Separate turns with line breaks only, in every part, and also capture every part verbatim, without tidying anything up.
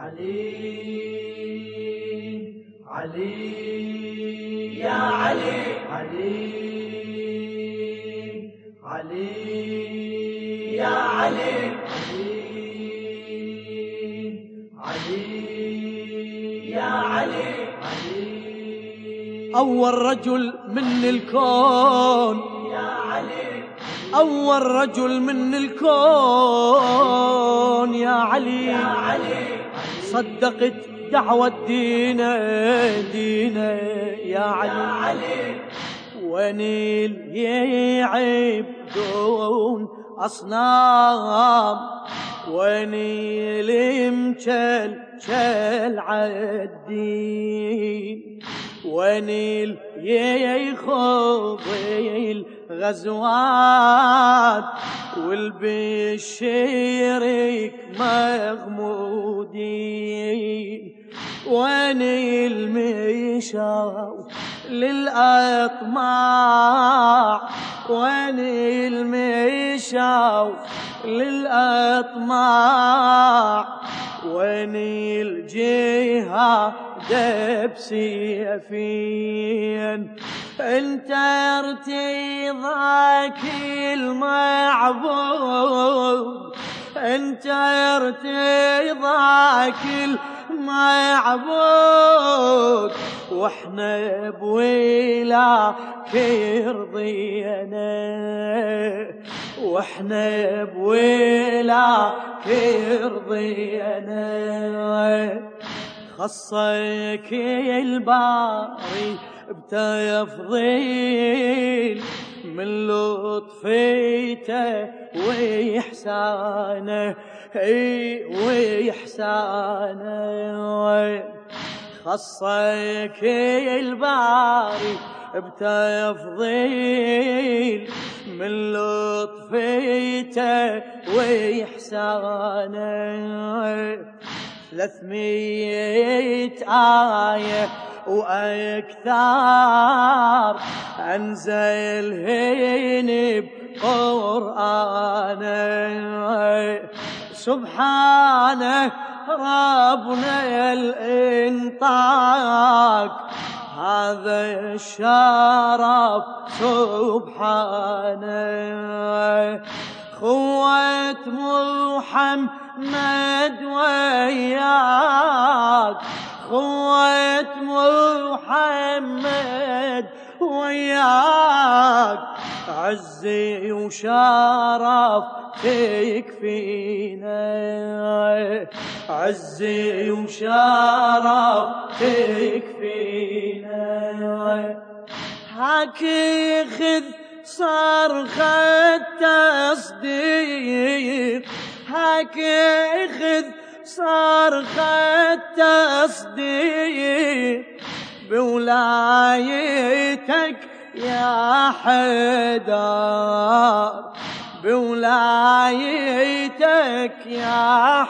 علي علي يا علي علي علي يا علي علي يا علي علي
أول رجل من الكون
يا علي
أول رجل من الكون يا علي
يا علي
صدقت دعوة دينا دينا يا علي ونيل يعبدون أصنام ونيل مشل شل عالدين ونيل يخوض الغزوات والبشيرك مغمودين ونيل مشاو للأطماع ونيل مشاو للأطماع ونيل جهاد بسيفين انت ارتضاك المعبود انت ارتضاك المعبود واحنا بولاك رضينا واحنا بولاك رضينا خصك الباري بتفضيل من لطفيته وإحسانه اي وإحسانه خصك الباري بتفضيل من لطفيته وإحسانه ثلاثمية آية وأكثر أنزلهن بقرآنه سبحانه ربنا الإنطاق هذا الشرف سبحانه خوة محمد وياك خوة محمد وياك عزي وشرف تكفينا عزي وشرف تكفينا هاك خذ صرخة تصديق هاك خذ صرخة تصديق بولايتك يا حيدر بولايتك يا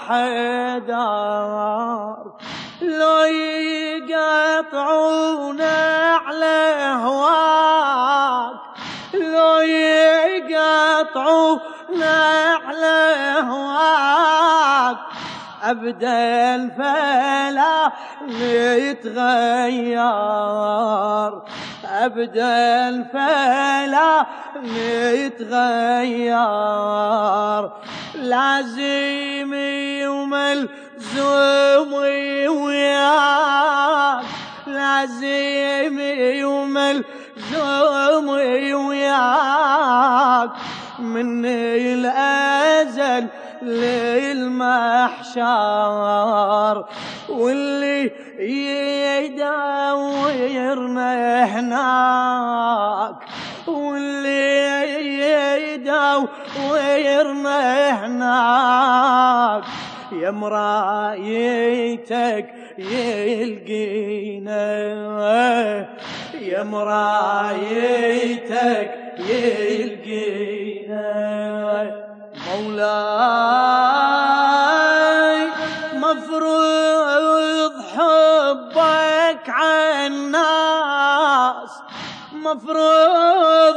حيدر لو يقطعون على هواك لو يقطعون على هواك أبدا فلا نتغير أبدا فلا نتغير لازمي وملزومي وياك لازمي وملزومي وياك من الأزل للمحشر واللي يداورنا هناك واللي يداورنا هناك يا مرايتك يلقينا يا مرايتك يلقينا مولاي مفروض حبك عالناس مفروض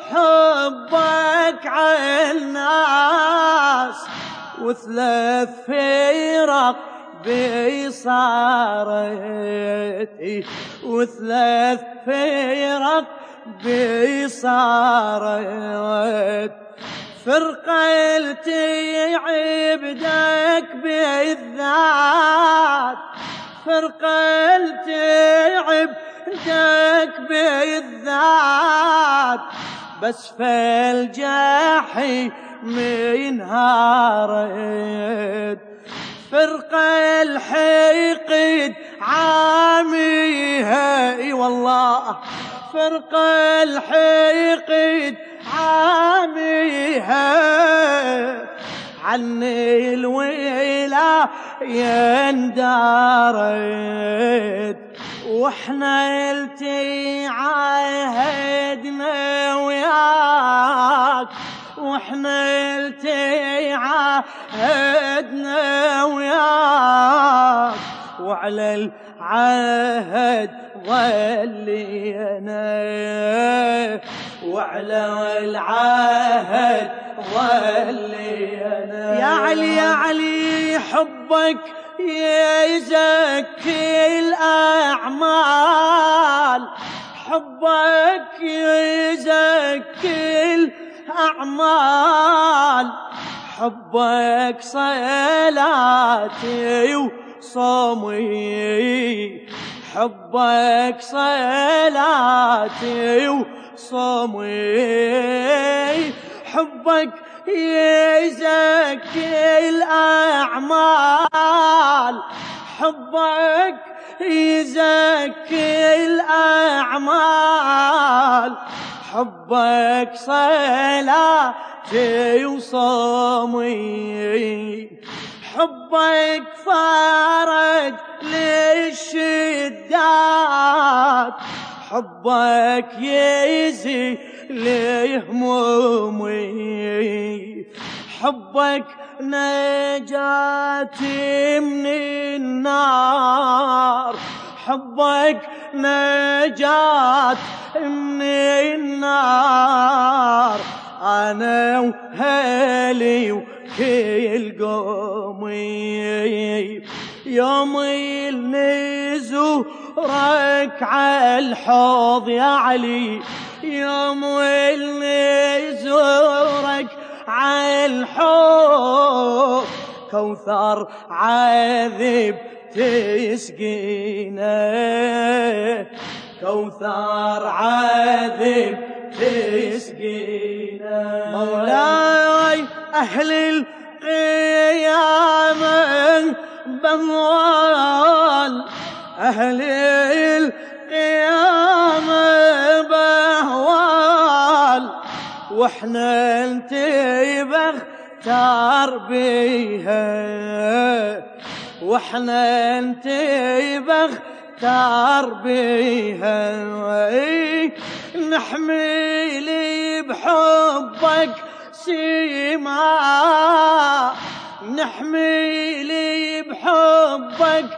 حبك عالناس وثلاث فرق بي صارت وثلاث فرق بي صارت فرقلتي عبدك بالذات فرقلتي عبدك بالذات بس فالجحيم انهارت فرقة الحقد عاميها اي والله فرقة الحقد عاميها عني الويلة يندارت واحنا التي عاهدنا وياك واحنا التي عاهدنا وياك وعلى العهد ظلينا وعلى العهد ظلينا يا علي يا علي حبك يزكي الأعمال حبك يزكي الأعمال حبك صلاتي وصومي حبك صلاتي وصومي حبك يزكي الأعمال حبك يزكي الأعمال حبك صلاتي وصومي حبك فرج للشدات حبك يزيل همومي حبك نجاتي من النار حبك نجات من النار أنا وهلي وكل قومي يوم النزورك عالحوض يا علي يوم النزورك عالحوض كوثر عذب تسقينا كوثر عذب تسقينا مولاي أهل القيامة بهوال أهل القيامة بهوال واحنا انتبه تار بيها واحنا انتبه تار بيها نحملي بحبك سيما نحملي بحبك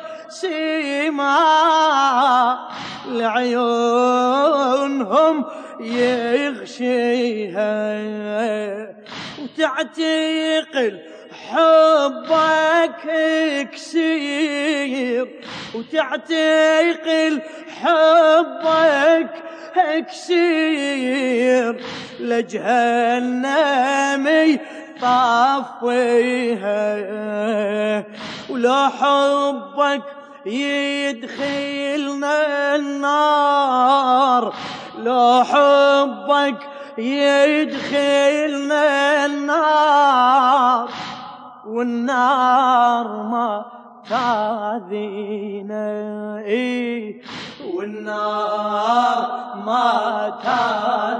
سيما لعيونهم يغشيها وتعتقل حبك كسير وتعتقل حبك كسير لجهنم طفيها ولو حبك يدخلنا النار لو حبك يدخلنا النار والنار ما تاذينا إيه والنار ما تاذينا